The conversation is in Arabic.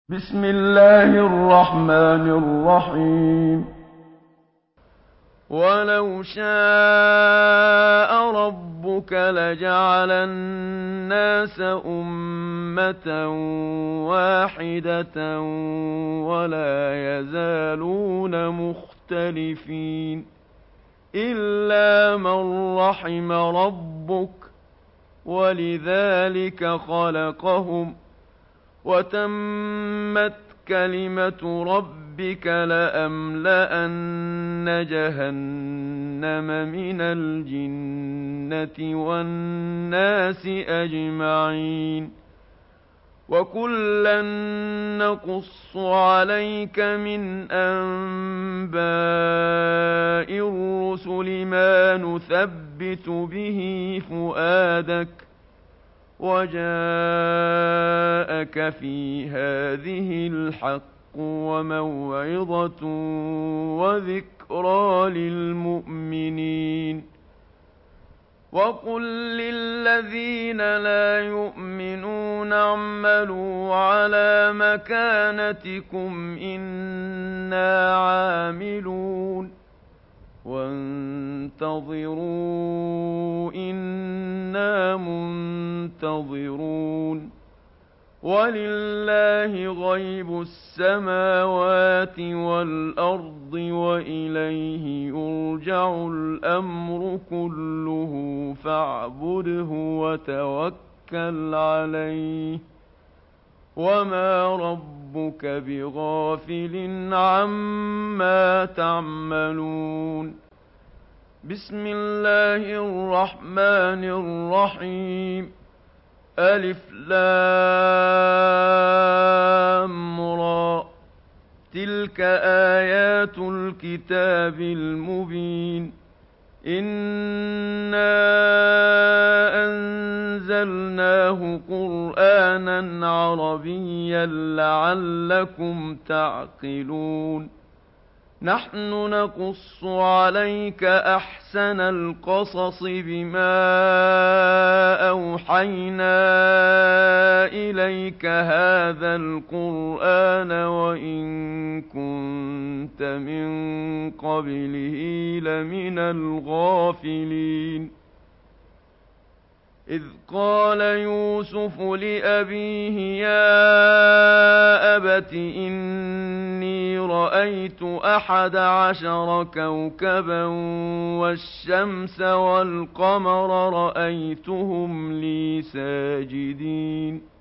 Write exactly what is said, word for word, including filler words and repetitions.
بسم الله الرحمن الرحيم. ولو شاء ربك لجعل الناس أمة واحدة ولا يزالون مختلفين إلا من رحم ربك ولذلك خلقهم وتمت كلمة ربك لأملأن جهنم من الجنة والناس أجمعين وكلا نقص عليك من أنباء الرسل ما نثبت به فؤادك وجاءك في هذه الحق وموعظة وذكرى للمؤمنين وقل للذين لا يؤمنون اعملوا على مكانتكم إنا عاملون وانتظروا إنا منتظرون ولله غيب السماوات والأرض وإليه يرجع الأمر كله فاعبده وتوكل عليه وما ربك بغافل عما تعملون بسم الله الرحمن الرحيم ألف لام را تلك آيات الكتاب المبين إنا أنزلناه قرآنا عربيا لعلكم تعقلون نحن نقص عليك أحسن القصص بما أوحينا إليك هذا القرآن وإن كنت من قبله لمن الغافلين إذ قال يوسف لأبيه يا أبت إني رأيت أحد عشر كوكبا والشمس والقمر رأيتهم لي ساجدين